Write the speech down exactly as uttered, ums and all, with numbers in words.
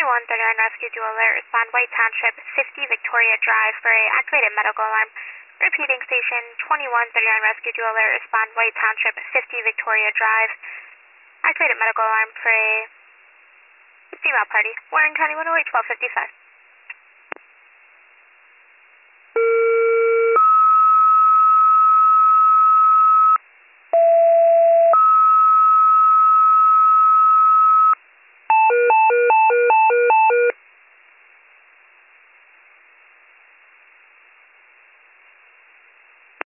twenty-one thirty-nine rescue to alert. Respond White Township, fifty Victoria Drive for a activated medical alarm. Repeating station twenty-one thirty-nine rescue to alert. Respond White Township, fifty Victoria Drive. Activated medical alarm for a female party. Warren County one oh eight, twelve fifty-five.